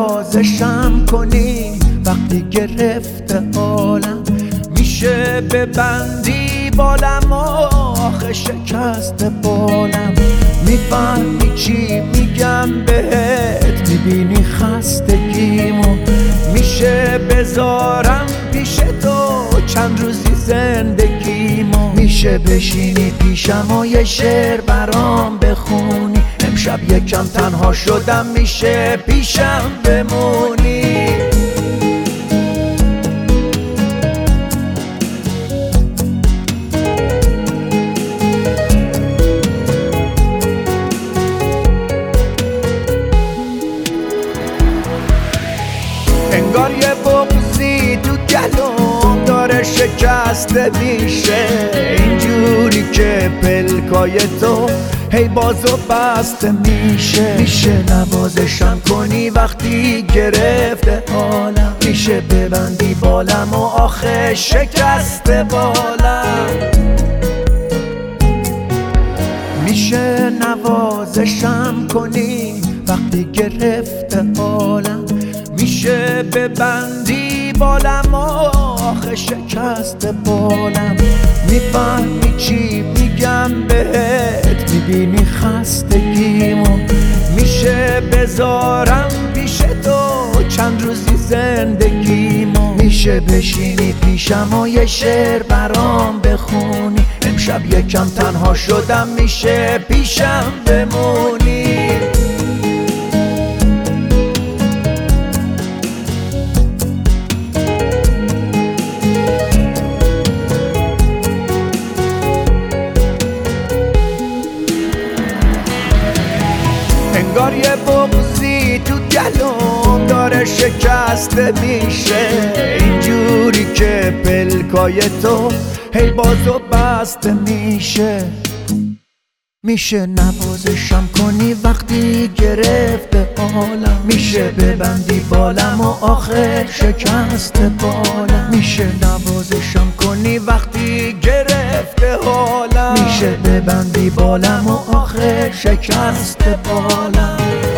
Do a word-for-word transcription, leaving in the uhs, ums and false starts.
نوازشم کنی وقتی گرفته عالم، میشه ببندی بالم و آخه شکست بالم. میفهمی چی میگم بهت، میبینی خستگیمو، میشه بذارم پیش تو چند روزی زندگیمو. میشه بشینی پیشم و یه شعر برام بخونی، امشب یکم تنها شدم میشه پیشم بمونی. انگار یه بغضی تو گلوم داره شکسته میشه، اینجوری که پلکای تو هی باز و بسته میشه. میشه نوازشم کنی وقتی گرفته حالم، میشه ببندی بالم و آخه شکسته بالم. میشه نوازشم کنی وقتی گرفته حالم، میشه ببندی بالم و آخه شکست بالم. میفهمی چی میگم بهت، میبینی خستگیمو، میشه بذارم پیش تو چند روزی زندگیمو. میشه بشینی پیشم و یه شعر برام بخونی، امشب یکم تنها شدم میشه پیشم بمونی. انگار یه بغضی تو گلوم داره شکسته میشه، اینجوری که پلکای تو هی باز و بسته میشه. میشه نوازشم کنی وقتی گرفته حالم، میشه ببندی بالم و آخر شکست بالم. میشه نوازشم کنی وقتی گرفته حالم، میشه ببندی بالم و آخر شکست بالم.